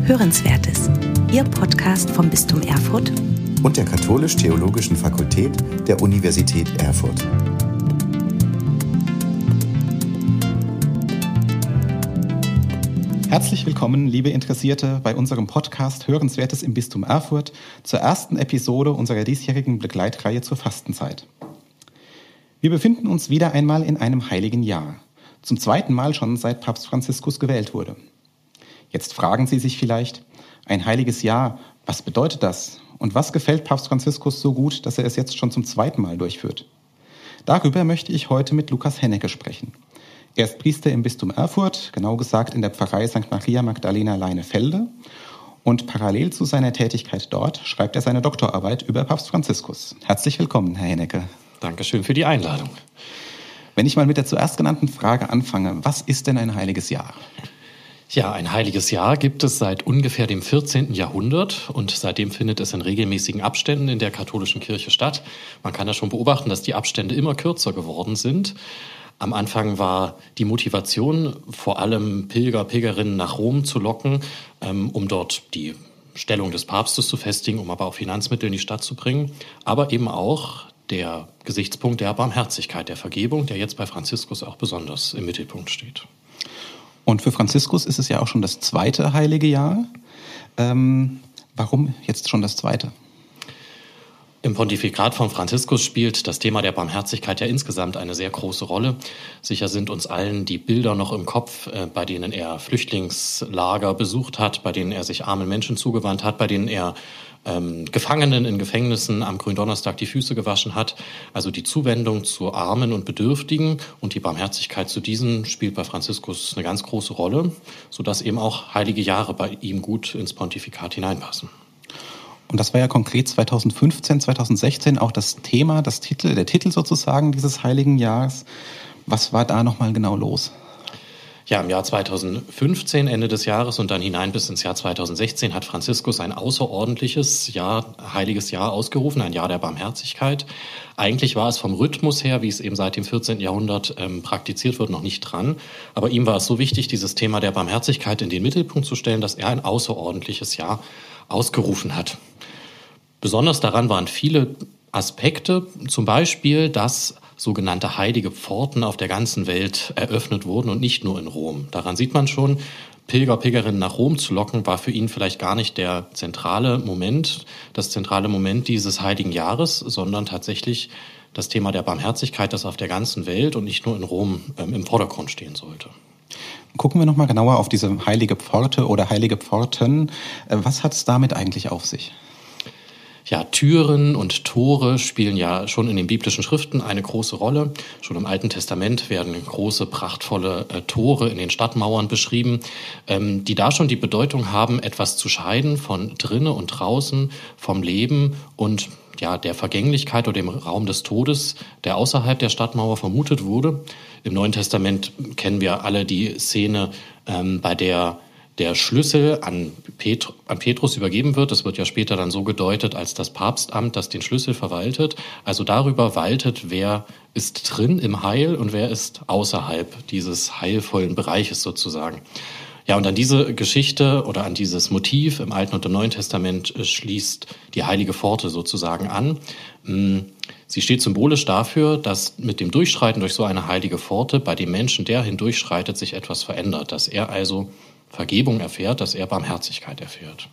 Hörenswertes, Ihr Podcast vom Bistum Erfurt und der Katholisch-Theologischen Fakultät der Universität Erfurt. Herzlich willkommen, liebe Interessierte, bei unserem Podcast Hörenswertes im Bistum Erfurt zur ersten Episode unserer diesjährigen Begleitreihe zur Fastenzeit. Wir befinden uns wieder einmal in einem heiligen Jahr, zum zweiten Mal schon seit Papst Franziskus gewählt wurde. Jetzt fragen Sie sich vielleicht, ein heiliges Jahr, was bedeutet das? Und was gefällt Papst Franziskus so gut, dass er es jetzt schon zum zweiten Mal durchführt? Darüber möchte ich heute mit Lukas Hennecke sprechen. Er ist Priester im Bistum Erfurt, genau gesagt in der Pfarrei St. Maria Magdalena Leinefelde. Und parallel zu seiner Tätigkeit dort schreibt er seine Doktorarbeit über Papst Franziskus. Herzlich willkommen, Herr Hennecke. Dankeschön für die Einladung. Wenn ich mal mit der zuerst genannten Frage anfange, was ist denn ein heiliges Jahr? Ja, ein heiliges Jahr gibt es seit ungefähr dem 14. Jahrhundert und seitdem findet es in regelmäßigen Abständen in der katholischen Kirche statt. Man kann ja schon beobachten, dass die Abstände immer kürzer geworden sind. Am Anfang war die Motivation, vor allem Pilger, Pilgerinnen nach Rom zu locken, um dort die Stellung des Papstes zu festigen, um aber auch Finanzmittel in die Stadt zu bringen. Aber eben auch der Gesichtspunkt der Barmherzigkeit, der Vergebung, der jetzt bei Franziskus auch besonders im Mittelpunkt steht. Und für Franziskus ist es ja auch schon das zweite heilige Jahr. Warum jetzt schon das zweite? Im Pontifikat von Franziskus spielt das Thema der Barmherzigkeit ja insgesamt eine sehr große Rolle. Sicher sind uns allen die Bilder noch im Kopf, bei denen er Flüchtlingslager besucht hat, bei denen er sich armen Menschen zugewandt hat, bei denen er Gefangenen in Gefängnissen am Gründonnerstag die Füße gewaschen hat. Also die Zuwendung zu Armen und Bedürftigen und die Barmherzigkeit zu diesen spielt bei Franziskus eine ganz große Rolle, sodass eben auch heilige Jahre bei ihm gut ins Pontifikat hineinpassen. Und das war ja konkret 2015, 2016 auch das Thema, der Titel sozusagen dieses heiligen Jahres. Was war da nochmal genau los? Ja, im Jahr 2015, Ende des Jahres und dann hinein bis ins Jahr 2016 hat Franziskus ein außerordentliches Jahr, heiliges Jahr ausgerufen, ein Jahr der Barmherzigkeit. Eigentlich war es vom Rhythmus her, wie es eben seit dem 14. Jahrhundert praktiziert wird, noch nicht dran. Aber ihm war es so wichtig, dieses Thema der Barmherzigkeit in den Mittelpunkt zu stellen, dass er ein außerordentliches Jahr ausgerufen hat. Besonders daran waren viele Aspekte, zum Beispiel, dass sogenannte heilige Pforten auf der ganzen Welt eröffnet wurden und nicht nur in Rom. Daran sieht man schon, Pilger, Pilgerinnen nach Rom zu locken, war für ihn vielleicht gar nicht das zentrale Moment dieses heiligen Jahres, sondern tatsächlich das Thema der Barmherzigkeit, das auf der ganzen Welt und nicht nur in Rom im Vordergrund stehen sollte. Gucken wir nochmal genauer auf diese heilige Pforte oder heilige Pforten. Was hat es damit eigentlich auf sich? Ja, Türen und Tore spielen ja schon in den biblischen Schriften eine große Rolle. Schon im Alten Testament werden große, prachtvolle Tore in den Stadtmauern beschrieben, die da schon die Bedeutung haben, etwas zu scheiden von drinnen und draußen, vom Leben und ja, der Vergänglichkeit oder dem Raum des Todes, der außerhalb der Stadtmauer vermutet wurde. Im Neuen Testament kennen wir alle die Szene, bei der Schlüssel an Petrus übergeben wird. Das wird ja später dann so gedeutet als das Papstamt, das den Schlüssel verwaltet. Also darüber waltet, wer ist drin im Heil und wer ist außerhalb dieses heilvollen Bereiches sozusagen. Ja, und an diese Geschichte oder an dieses Motiv im Alten und im Neuen Testament schließt die heilige Pforte sozusagen an. Sie steht symbolisch dafür, dass mit dem Durchschreiten durch so eine heilige Pforte bei dem Menschen, der hindurchschreitet, sich etwas verändert, dass er also Vergebung erfährt, dass er Barmherzigkeit erfährt.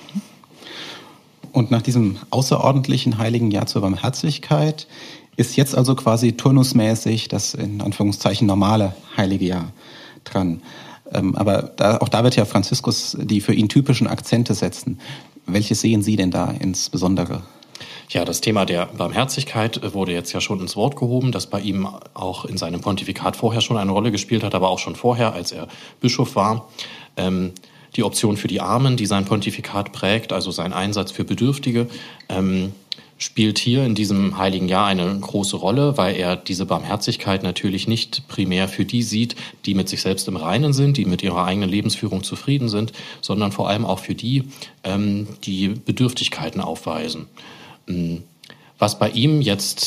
Und nach diesem außerordentlichen heiligen Jahr zur Barmherzigkeit ist jetzt also quasi turnusmäßig das in Anführungszeichen normale heilige Jahr dran. Aber auch da wird ja Franziskus die für ihn typischen Akzente setzen. Welche sehen Sie denn da insbesondere? Ja, das Thema der Barmherzigkeit wurde jetzt ja schon ins Wort gehoben, das bei ihm auch in seinem Pontifikat vorher schon eine Rolle gespielt hat, aber auch schon vorher, als er Bischof war. Die Option für die Armen, die sein Pontifikat prägt, also sein Einsatz für Bedürftige, spielt hier in diesem heiligen Jahr eine große Rolle, weil er diese Barmherzigkeit natürlich nicht primär für die sieht, die mit sich selbst im Reinen sind, die mit ihrer eigenen Lebensführung zufrieden sind, sondern vor allem auch für die, die Bedürftigkeiten aufweisen. Was bei ihm jetzt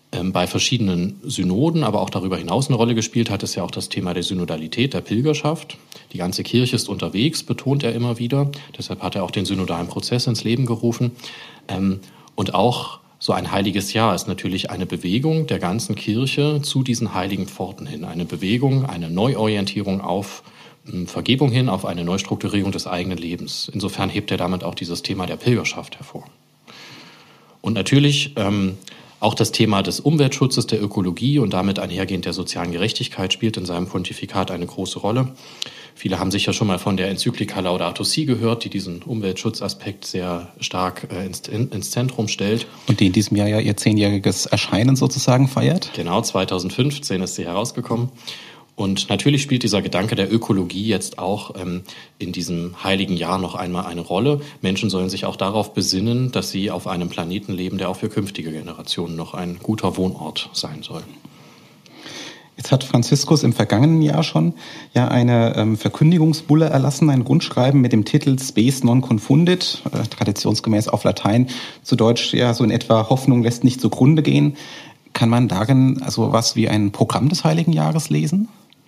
bei verschiedenen Synoden, aber auch darüber hinaus eine Rolle gespielt hat, ist ja auch das Thema der Synodalität, der Pilgerschaft. Die ganze Kirche ist unterwegs, betont er immer wieder. Deshalb hat er auch den synodalen Prozess ins Leben gerufen. Und auch so ein heiliges Jahr ist natürlich eine Bewegung der ganzen Kirche zu diesen heiligen Pforten hin. Eine Bewegung, eine Neuorientierung auf Vergebung hin, auf eine Neustrukturierung des eigenen Lebens. Insofern hebt er damit auch dieses Thema der Pilgerschaft hervor. Und natürlich auch das Thema des Umweltschutzes, der Ökologie und damit einhergehend der sozialen Gerechtigkeit spielt in seinem Pontifikat eine große Rolle. Viele haben sicher schon mal von der Enzyklika Laudato Si gehört, die diesen Umweltschutzaspekt sehr stark ins Zentrum stellt. Und die in diesem Jahr ja ihr 10-jähriges Erscheinen sozusagen feiert. Genau, 2015 ist sie herausgekommen. Und natürlich spielt dieser Gedanke der Ökologie jetzt auch in diesem heiligen Jahr noch einmal eine Rolle. Menschen sollen sich auch darauf besinnen, dass sie auf einem Planeten leben, der auch für künftige Generationen noch ein guter Wohnort sein soll. Jetzt hat Franziskus im vergangenen Jahr schon ja eine Verkündigungsbulle erlassen, ein Rundschreiben mit dem Titel Spes non confundit, traditionsgemäß auf Latein, zu Deutsch ja so in etwa Hoffnung lässt nicht zugrunde gehen. Kann man darin also was wie ein Programm des Heiligen Jahres lesen?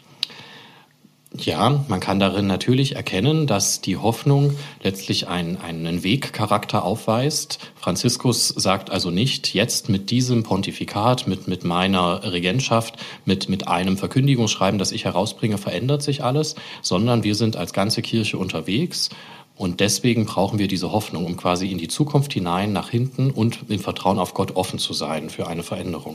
Ja, man kann darin natürlich erkennen, dass die Hoffnung letztlich einen Wegcharakter aufweist. Franziskus sagt also nicht, jetzt mit diesem Pontifikat, mit meiner Regentschaft, mit einem Verkündigungsschreiben, das ich herausbringe, verändert sich alles, sondern wir sind als ganze Kirche unterwegs. Und deswegen brauchen wir diese Hoffnung, um quasi in die Zukunft hinein, nach hinten und im Vertrauen auf Gott offen zu sein für eine Veränderung.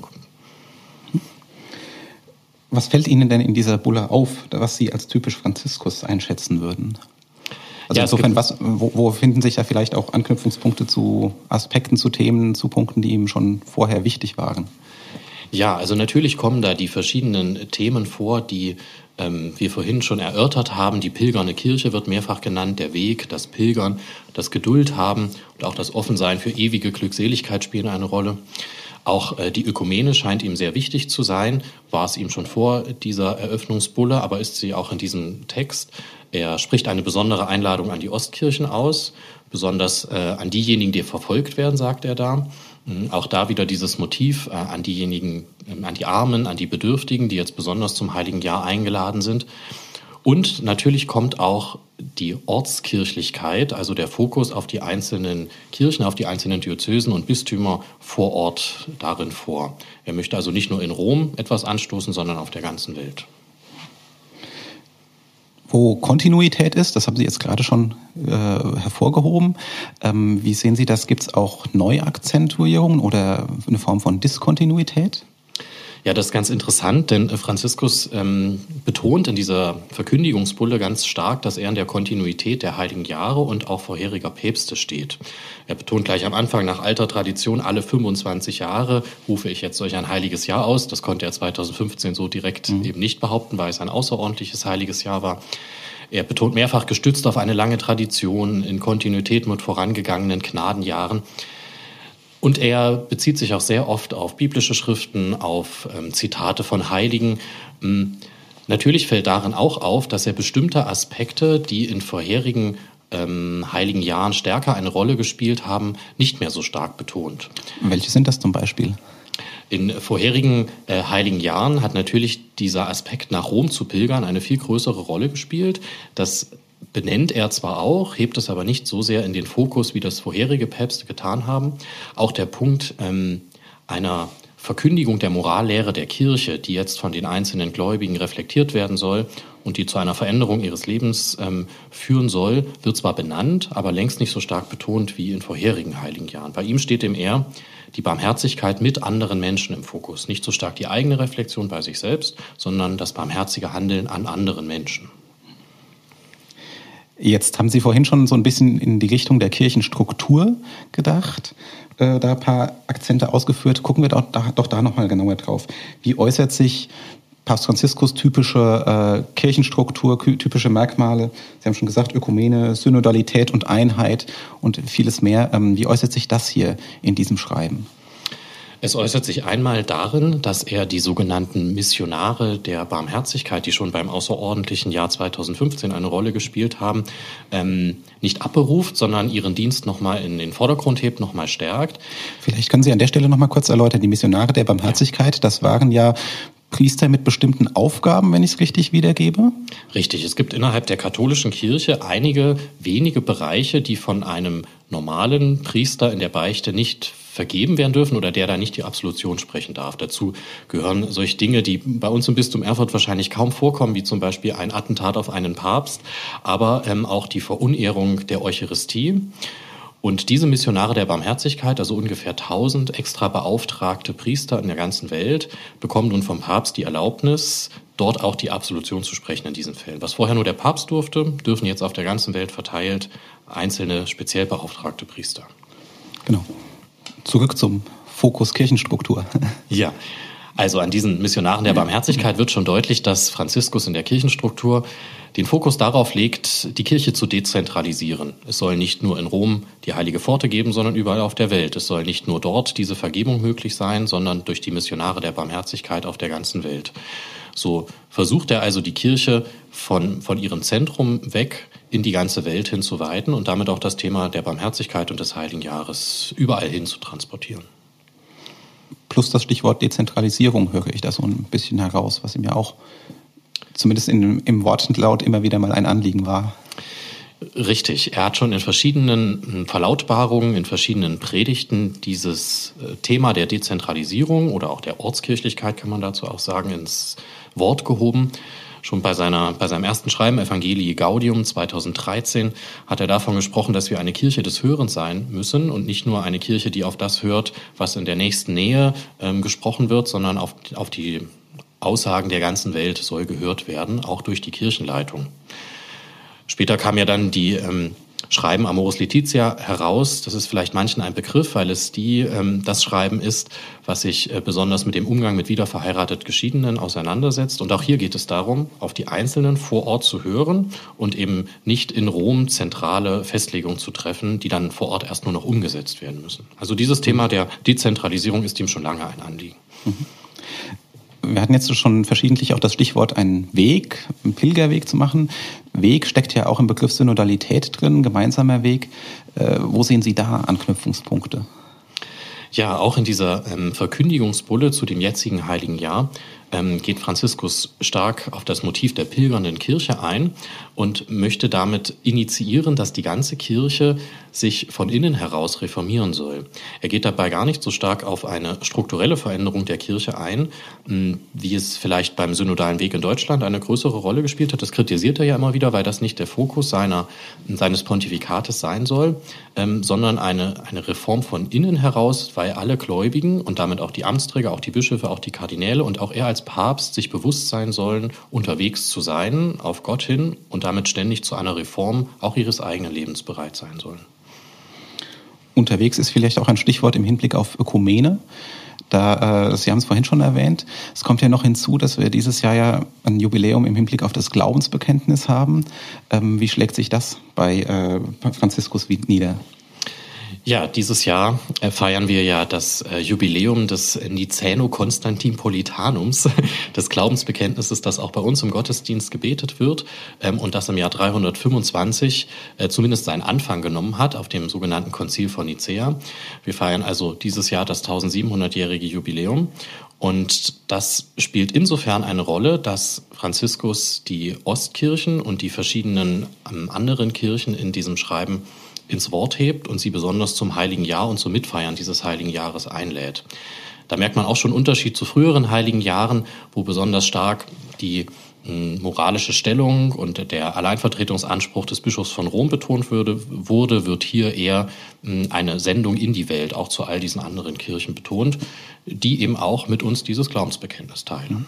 Was fällt Ihnen denn in dieser Bulle auf, was Sie als typisch Franziskus einschätzen würden? Also ja, insofern, wo finden sich da vielleicht auch Anknüpfungspunkte zu Aspekten, zu Themen, zu Punkten, die ihm schon vorher wichtig waren? Ja, also natürlich kommen da die verschiedenen Themen vor, die wir vorhin schon erörtert haben. Die pilgernde Kirche wird mehrfach genannt, der Weg, das Pilgern, das Geduld haben und auch das Offensein für ewige Glückseligkeit spielen eine Rolle. Auch die Ökumene scheint ihm sehr wichtig zu sein, war es ihm schon vor dieser Eröffnungsbulle, aber ist sie auch in diesem Text. Er spricht eine besondere Einladung an die Ostkirchen aus, besonders an diejenigen, die verfolgt werden, sagt er da. Auch da wieder dieses Motiv an diejenigen, an die Armen, an die Bedürftigen, die jetzt besonders zum Heiligen Jahr eingeladen sind. Und natürlich kommt auch die Ortskirchlichkeit, also der Fokus auf die einzelnen Kirchen, auf die einzelnen Diözesen und Bistümer vor Ort darin vor. Er möchte also nicht nur in Rom etwas anstoßen, sondern auf der ganzen Welt. Wo Kontinuität ist, das haben Sie jetzt gerade schon hervorgehoben. Wie sehen Sie das? Gibt es auch Neuakzentuierungen oder eine Form von Diskontinuität? Ja, das ist ganz interessant, denn Franziskus betont in dieser Verkündigungsbulle ganz stark, dass er in der Kontinuität der Heiligen Jahre und auch vorheriger Päpste steht. Er betont gleich am Anfang, nach alter Tradition, alle 25 Jahre rufe ich jetzt solch ein heiliges Jahr aus. Das konnte er 2015 so direkt eben nicht behaupten, weil es ein außerordentliches heiliges Jahr war. Er betont mehrfach, gestützt auf eine lange Tradition, in Kontinuität mit vorangegangenen Gnadenjahren. Und er bezieht sich auch sehr oft auf biblische Schriften, auf Zitate von Heiligen. Natürlich fällt darin auch auf, dass er bestimmte Aspekte, die in vorherigen heiligen Jahren stärker eine Rolle gespielt haben, nicht mehr so stark betont. Welche sind das zum Beispiel? In vorherigen heiligen Jahren hat natürlich dieser Aspekt, nach Rom zu pilgern, eine viel größere Rolle gespielt. Das benennt er zwar auch, hebt es aber nicht so sehr in den Fokus, wie das vorherige Päpste getan haben. Auch der Punkt einer Verkündigung der Morallehre der Kirche, die jetzt von den einzelnen Gläubigen reflektiert werden soll und die zu einer Veränderung ihres Lebens führen soll, wird zwar benannt, aber längst nicht so stark betont wie in vorherigen heiligen Jahren. Bei ihm steht dem eher die Barmherzigkeit mit anderen Menschen im Fokus. Nicht so stark die eigene Reflexion bei sich selbst, sondern das barmherzige Handeln an anderen Menschen. Jetzt haben Sie vorhin schon so ein bisschen in die Richtung der Kirchenstruktur gedacht, da ein paar Akzente ausgeführt. Gucken wir doch da nochmal genauer drauf. Wie äußert sich Papst Franziskus typische Kirchenstruktur, typische Merkmale? Sie haben schon gesagt, Ökumene, Synodalität und Einheit und vieles mehr. Wie äußert sich das hier in diesem Schreiben? Es äußert sich einmal darin, dass er die sogenannten Missionare der Barmherzigkeit, die schon beim außerordentlichen Jahr 2015 eine Rolle gespielt haben, nicht abberuft, sondern ihren Dienst nochmal in den Vordergrund hebt, nochmal stärkt. Vielleicht können Sie an der Stelle nochmal kurz erläutern, die Missionare der Barmherzigkeit, das waren ja Priester mit bestimmten Aufgaben, wenn ich es richtig wiedergebe? Richtig, es gibt innerhalb der katholischen Kirche einige wenige Bereiche, die von einem normalen Priester in der Beichte nicht vergeben werden dürfen oder der da nicht die Absolution sprechen darf. Dazu gehören solche Dinge, die bei uns im Bistum Erfurt wahrscheinlich kaum vorkommen, wie zum Beispiel ein Attentat auf einen Papst, aber auch die Verunehrung der Eucharistie. Und diese Missionare der Barmherzigkeit, also ungefähr 1000 extra beauftragte Priester in der ganzen Welt, bekommen nun vom Papst die Erlaubnis, dort auch die Absolution zu sprechen in diesen Fällen. Was vorher nur der Papst durfte, dürfen jetzt auf der ganzen Welt verteilt einzelne speziell beauftragte Priester. Genau. Zurück zum Fokus Kirchenstruktur. Ja, also an diesen Missionaren der Barmherzigkeit wird schon deutlich, dass Franziskus in der Kirchenstruktur den Fokus darauf legt, die Kirche zu dezentralisieren. Es soll nicht nur in Rom die Heilige Pforte geben, sondern überall auf der Welt. Es soll nicht nur dort diese Vergebung möglich sein, sondern durch die Missionare der Barmherzigkeit auf der ganzen Welt. So versucht er also die Kirche von ihrem Zentrum weg in die ganze Welt hin zu weiten und damit auch das Thema der Barmherzigkeit und des Heiligen Jahres überall hin zu transportieren. Plus das Stichwort Dezentralisierung höre ich da so ein bisschen heraus, was ihm ja auch zumindest im Wortlaut immer wieder mal ein Anliegen war. Richtig. Er hat schon in verschiedenen Verlautbarungen, in verschiedenen Predigten dieses Thema der Dezentralisierung oder auch der Ortskirchlichkeit, kann man dazu auch sagen, ins Wort gehoben. Schon bei seinem ersten Schreiben, Evangelii Gaudium 2013, hat er davon gesprochen, dass wir eine Kirche des Hörens sein müssen und nicht nur eine Kirche, die auf das hört, was in der nächsten Nähe gesprochen wird, sondern auf die Aussagen der ganzen Welt soll gehört werden, auch durch die Kirchenleitung. Später kam ja dann die Schreiben Amoris Laetitia heraus. Das ist vielleicht manchen ein Begriff, weil es das Schreiben ist, was sich besonders mit dem Umgang mit wiederverheiratet Geschiedenen auseinandersetzt. Und auch hier geht es darum, auf die Einzelnen vor Ort zu hören und eben nicht in Rom zentrale Festlegungen zu treffen, die dann vor Ort erst nur noch umgesetzt werden müssen. Also dieses Thema der Dezentralisierung ist ihm schon lange ein Anliegen. Wir hatten jetzt schon verschiedentlich auch das Stichwort einen Pilgerweg zu machen. Weg steckt ja auch im Begriff Synodalität drin, gemeinsamer Weg. Wo sehen Sie da Anknüpfungspunkte? Ja, auch in dieser Verkündigungsbulle zu dem jetzigen Heiligen Jahr geht Franziskus stark auf das Motiv der pilgernden Kirche ein und möchte damit initiieren, dass die ganze Kirche sich von innen heraus reformieren soll. Er geht dabei gar nicht so stark auf eine strukturelle Veränderung der Kirche ein, wie es vielleicht beim synodalen Weg in Deutschland eine größere Rolle gespielt hat. Das kritisiert er ja immer wieder, weil das nicht der Fokus seines Pontifikates sein soll, sondern eine Reform von innen heraus, weil alle Gläubigen und damit auch die Amtsträger, auch die Bischöfe, auch die Kardinäle und auch er als Papst sich bewusst sein sollen, unterwegs zu sein, auf Gott hin und damit ständig zu einer Reform auch ihres eigenen Lebens bereit sein sollen. Unterwegs ist vielleicht auch ein Stichwort im Hinblick auf Ökumene. Sie haben es vorhin schon erwähnt. Es kommt ja noch hinzu, dass wir dieses Jahr ja ein Jubiläum im Hinblick auf das Glaubensbekenntnis haben. Wie schlägt sich das bei Franziskus nieder? Ja, dieses Jahr feiern wir ja das Jubiläum des Nicäno-Konstantinpolitanums, des Glaubensbekenntnisses, das auch bei uns im Gottesdienst gebetet wird und das im Jahr 325 zumindest seinen Anfang genommen hat auf dem sogenannten Konzil von Nicäa. Wir feiern also dieses Jahr das 1700-jährige Jubiläum. Und das spielt insofern eine Rolle, dass Franziskus die Ostkirchen und die verschiedenen anderen Kirchen in diesem Schreiben ins Wort hebt und sie besonders zum Heiligen Jahr und zum Mitfeiern dieses Heiligen Jahres einlädt. Da merkt man auch schon Unterschied zu früheren Heiligen Jahren, wo besonders stark die moralische Stellung und der Alleinvertretungsanspruch des Bischofs von Rom betont wird hier eher eine Sendung in die Welt, auch zu all diesen anderen Kirchen betont, die eben auch mit uns dieses Glaubensbekenntnis teilen.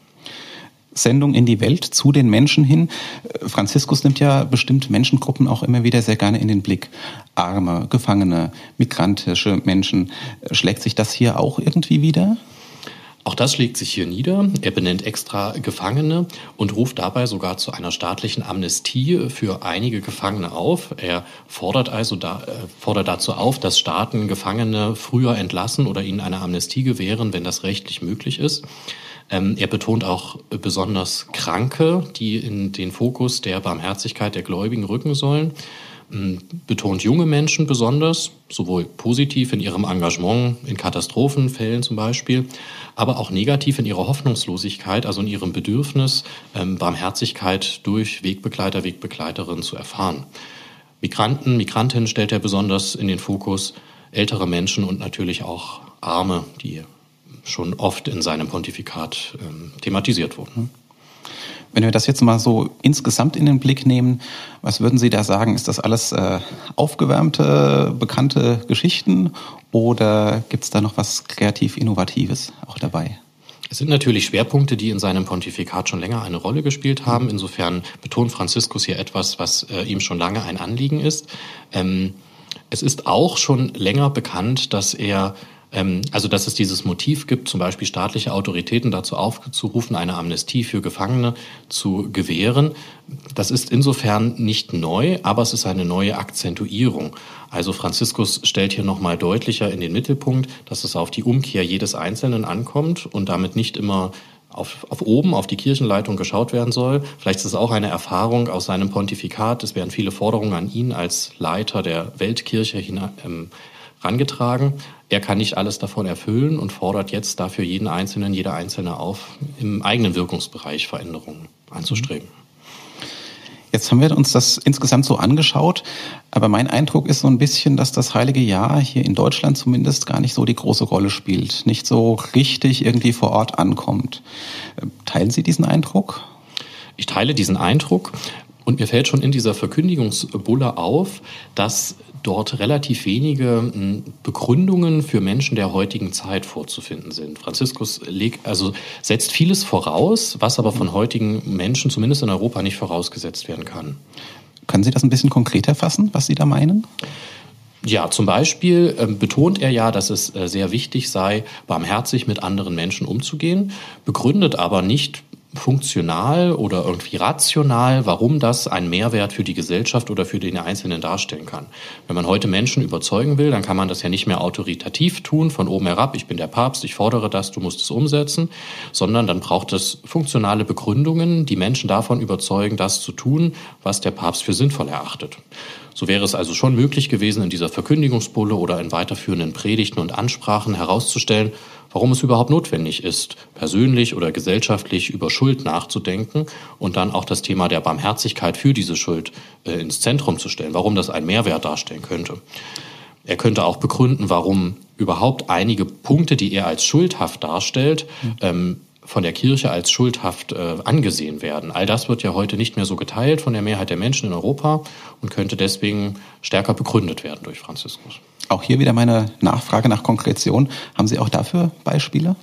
Sendung in die Welt, zu den Menschen hin. Franziskus nimmt ja bestimmte Menschengruppen auch immer wieder sehr gerne in den Blick. Arme, Gefangene, migrantische Menschen. Schlägt sich das hier auch irgendwie wieder? Auch das schlägt sich hier nieder. Er benennt extra Gefangene und ruft dabei sogar zu einer staatlichen Amnestie für einige Gefangene auf. Er fordert dazu auf, dass Staaten Gefangene früher entlassen oder ihnen eine Amnestie gewähren, wenn das rechtlich möglich ist. Er betont auch besonders Kranke, die in den Fokus der Barmherzigkeit der Gläubigen rücken sollen. Betont junge Menschen besonders, sowohl positiv in ihrem Engagement in Katastrophenfällen zum Beispiel, aber auch negativ in ihrer Hoffnungslosigkeit, also in ihrem Bedürfnis, Barmherzigkeit durch Wegbegleiter, Wegbegleiterinnen zu erfahren. Migranten, Migrantinnen stellt er besonders in den Fokus, ältere Menschen und natürlich auch Arme, die schon oft in seinem Pontifikat thematisiert wurden. Wenn wir das jetzt mal so insgesamt in den Blick nehmen, was würden Sie da sagen? Ist das alles aufgewärmte, bekannte Geschichten oder gibt es da noch was kreativ Innovatives auch dabei? Es sind natürlich Schwerpunkte, die in seinem Pontifikat schon länger eine Rolle gespielt haben. Insofern betont Franziskus hier etwas, was ihm schon lange ein Anliegen ist. Es ist auch schon länger bekannt, dass dass es dieses Motiv gibt, zum Beispiel staatliche Autoritäten dazu aufzurufen, eine Amnestie für Gefangene zu gewähren. Das ist insofern nicht neu, aber es ist eine neue Akzentuierung. Also Franziskus stellt hier nochmal deutlicher in den Mittelpunkt, dass es auf die Umkehr jedes Einzelnen ankommt und damit nicht immer auf oben, auf die Kirchenleitung geschaut werden soll. Vielleicht ist es auch eine Erfahrung aus seinem Pontifikat. Es werden viele Forderungen an ihn als Leiter der Weltkirche herangetragen. Er kann nicht alles davon erfüllen und fordert jetzt dafür jeden Einzelnen, jede Einzelne auf, im eigenen Wirkungsbereich Veränderungen anzustreben. Jetzt haben wir uns das insgesamt so angeschaut, aber mein Eindruck ist so ein bisschen, dass das Heilige Jahr hier in Deutschland zumindest gar nicht so die große Rolle spielt, nicht so richtig irgendwie vor Ort ankommt. Teilen Sie diesen Eindruck? Ich teile diesen Eindruck und mir fällt schon in dieser Verkündigungsbulle auf, dass dort relativ wenige Begründungen für Menschen der heutigen Zeit vorzufinden sind. Franziskus setzt vieles voraus, was aber von heutigen Menschen, zumindest in Europa, nicht vorausgesetzt werden kann. Können Sie das ein bisschen konkreter fassen, was Sie da meinen? Ja, zum Beispiel betont er ja, dass es sehr wichtig sei, barmherzig mit anderen Menschen umzugehen, begründet aber nicht funktional oder irgendwie rational, warum das einen Mehrwert für die Gesellschaft oder für den Einzelnen darstellen kann. Wenn man heute Menschen überzeugen will, dann kann man das ja nicht mehr autoritativ tun, von oben herab, ich bin der Papst, ich fordere das, du musst es umsetzen, sondern dann braucht es funktionale Begründungen, die Menschen davon überzeugen, das zu tun, was der Papst für sinnvoll erachtet. So wäre es also schon möglich gewesen, in dieser Verkündigungsbulle oder in weiterführenden Predigten und Ansprachen herauszustellen, warum es überhaupt notwendig ist, persönlich oder gesellschaftlich über Schuld nachzudenken und dann auch das Thema der Barmherzigkeit für diese Schuld ins Zentrum zu stellen, warum das einen Mehrwert darstellen könnte. Er könnte auch begründen, warum überhaupt einige Punkte, die er als schuldhaft darstellt, von der Kirche als schuldhaft angesehen werden. All das wird ja heute nicht mehr so geteilt von der Mehrheit der Menschen in Europa und könnte deswegen stärker begründet werden durch Franziskus. Auch hier wieder meine Nachfrage nach Konkretion. Haben Sie auch dafür Beispiele?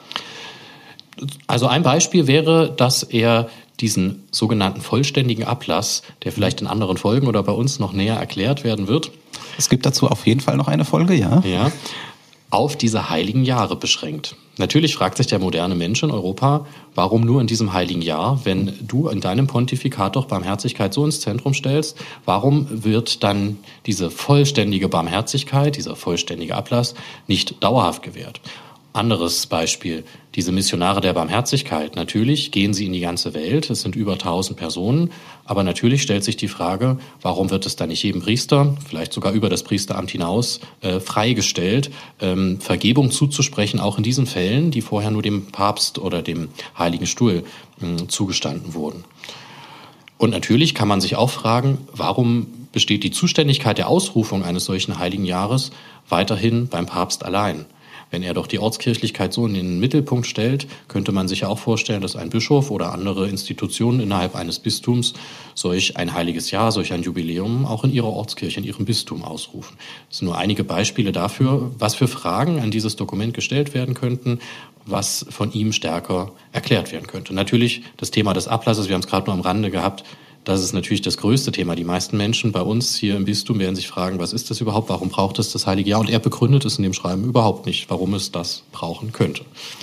Also ein Beispiel wäre, dass er diesen sogenannten vollständigen Ablass, der vielleicht in anderen Folgen oder bei uns noch näher erklärt werden wird. Es gibt dazu auf jeden Fall noch eine Folge, ja. Ja, auf diese heiligen Jahre beschränkt. Natürlich fragt sich der moderne Mensch in Europa, warum nur in diesem heiligen Jahr, wenn du in deinem Pontifikat doch Barmherzigkeit so ins Zentrum stellst, warum wird dann diese vollständige Barmherzigkeit, dieser vollständige Ablass nicht dauerhaft gewährt? Anderes Beispiel, diese Missionare der Barmherzigkeit. Natürlich gehen sie in die ganze Welt, es sind über 1000 Personen, aber natürlich stellt sich die Frage, warum wird es dann nicht jedem Priester, vielleicht sogar über das Priesteramt hinaus, freigestellt, Vergebung zuzusprechen, auch in diesen Fällen, die vorher nur dem Papst oder dem Heiligen Stuhl zugestanden wurden. Und natürlich kann man sich auch fragen, warum besteht die Zuständigkeit der Ausrufung eines solchen heiligen Jahres weiterhin beim Papst allein? Wenn er doch die Ortskirchlichkeit so in den Mittelpunkt stellt, könnte man sich ja auch vorstellen, dass ein Bischof oder andere Institutionen innerhalb eines Bistums solch ein heiliges Jahr, solch ein Jubiläum auch in ihrer Ortskirche, in ihrem Bistum ausrufen. Das sind nur einige Beispiele dafür, was für Fragen an dieses Dokument gestellt werden könnten, was von ihm stärker erklärt werden könnte. Natürlich das Thema des Ablasses, wir haben es gerade nur am Rande gehabt, das ist natürlich das größte Thema. Die meisten Menschen bei uns hier im Bistum werden sich fragen, was ist das überhaupt, warum braucht es das Heilige Jahr? Und er begründet es in dem Schreiben überhaupt nicht, warum es das brauchen könnte.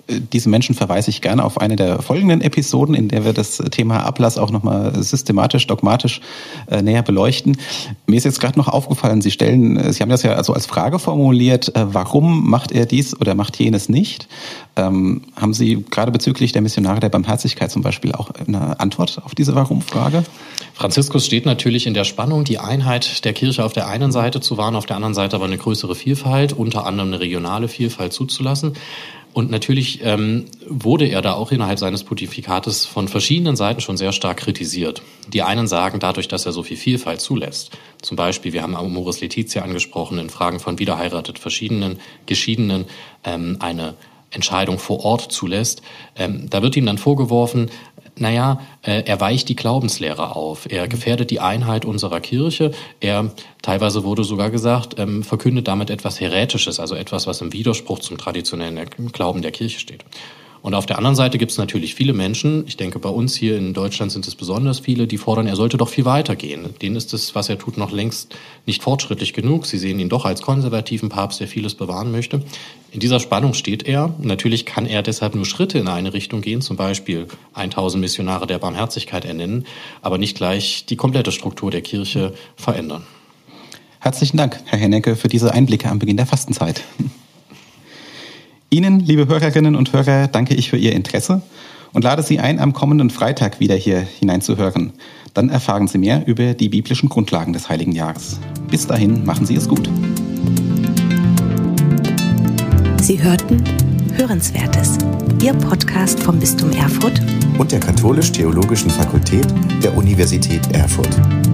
diese Menschen verweise ich gerne auf eine der folgenden Episoden, in der wir das Thema Ablass auch nochmal systematisch, dogmatisch näher beleuchten. Mir ist jetzt gerade noch aufgefallen, Sie haben das ja also als Frage formuliert, warum macht er dies oder macht jenes nicht? Haben Sie gerade bezüglich der Missionare der Barmherzigkeit zum Beispiel auch eine Antwort auf diese Warum-Frage? Franziskus steht natürlich in der Spannung, die Einheit der Kirche auf der einen Seite zu wahren, auf der anderen Seite aber eine größere Vielfalt, unter anderem eine regionale Vielfalt zuzulassen. Und natürlich wurde er da auch innerhalb seines Pontifikates von verschiedenen Seiten schon sehr stark kritisiert. Die einen sagen, dadurch, dass er so viel Vielfalt zulässt, zum Beispiel, wir haben Amoris Laetitia angesprochen, in Fragen von wiederheiratet verschiedenen Geschiedenen, eine Entscheidung vor Ort zulässt, da wird ihm dann vorgeworfen, er weicht die Glaubenslehre auf, er gefährdet die Einheit unserer Kirche, teilweise wurde sogar gesagt, verkündet damit etwas Herätisches, also etwas, was im Widerspruch zum traditionellen Glauben der Kirche steht. Und auf der anderen Seite gibt es natürlich viele Menschen, ich denke bei uns hier in Deutschland sind es besonders viele, die fordern, er sollte doch viel weiter gehen. Denen ist das, was er tut, noch längst nicht fortschrittlich genug. Sie sehen ihn doch als konservativen Papst, der vieles bewahren möchte. In dieser Spannung steht er. Natürlich kann er deshalb nur Schritte in eine Richtung gehen, zum Beispiel 1000 Missionare der Barmherzigkeit ernennen, aber nicht gleich die komplette Struktur der Kirche verändern. Herzlichen Dank, Herr Hennecke, für diese Einblicke am Beginn der Fastenzeit. Ihnen, liebe Hörerinnen und Hörer, danke ich für Ihr Interesse und lade Sie ein, am kommenden Freitag wieder hier hineinzuhören. Dann erfahren Sie mehr über die biblischen Grundlagen des Heiligen Jahres. Bis dahin, machen Sie es gut. Sie hörten Hörenswertes, Ihr Podcast vom Bistum Erfurt und der Katholisch-Theologischen Fakultät der Universität Erfurt.